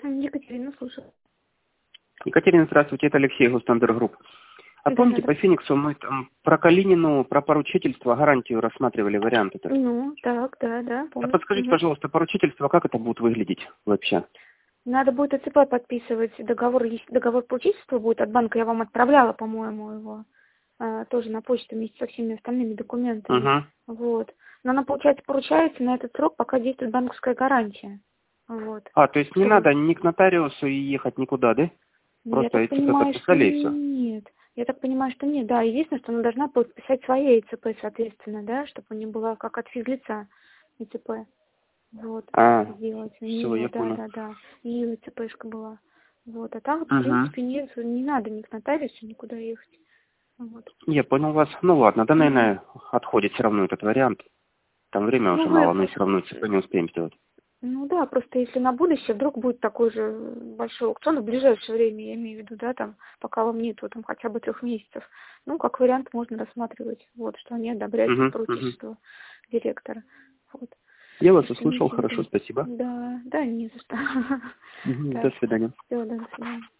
Екатерина, слушаю. Екатерина, здравствуйте, это Алексей, Гостандер Групп. А помните, по Фениксу мы там про Калинину, про поручительство, гарантию рассматривали варианты? Ну, так, да, А помню. подскажите, пожалуйста, поручительство, как это будет выглядеть вообще? Надо будет ОЦП подписывать договор, если договор поручительства будет от банка, я вам отправляла, по-моему, его, тоже на почту вместе со всеми остальными документами. Вот. Но она, получается, поручается на этот срок, пока действует банковская гарантия. Вот. То есть не надо ни к нотариусу и ехать никуда, да? Я Просто так ЭЦП понимаю, что подписали и все. нет. Я так понимаю, что нет. Да, единственное, что она должна подписать свои ЭЦП, соответственно, да, чтобы не было как от физлица ЭЦП. Вот. Сделать. У Все, нее, я понял. да. И ее ЭЦПшка была. Вот. А так, в принципе, нет, не надо ни к нотариусу, никуда ехать. Вот. Я понял вас. Ну ладно, да, наверное, отходит все равно этот вариант. Там время уже мало, но все равно ЭЦП не успеем сделать. Ну да, просто если на будущее вдруг будет такой же большой аукцион в ближайшее время, я имею в виду, да, там, пока вам нету там хотя бы 3 месяцев, ну, как вариант можно рассматривать, вот, что они одобряют поручительство директора. Вот. Я вас услышал, хорошо, спасибо. Да, не за что. До свидания. Все, до свидания.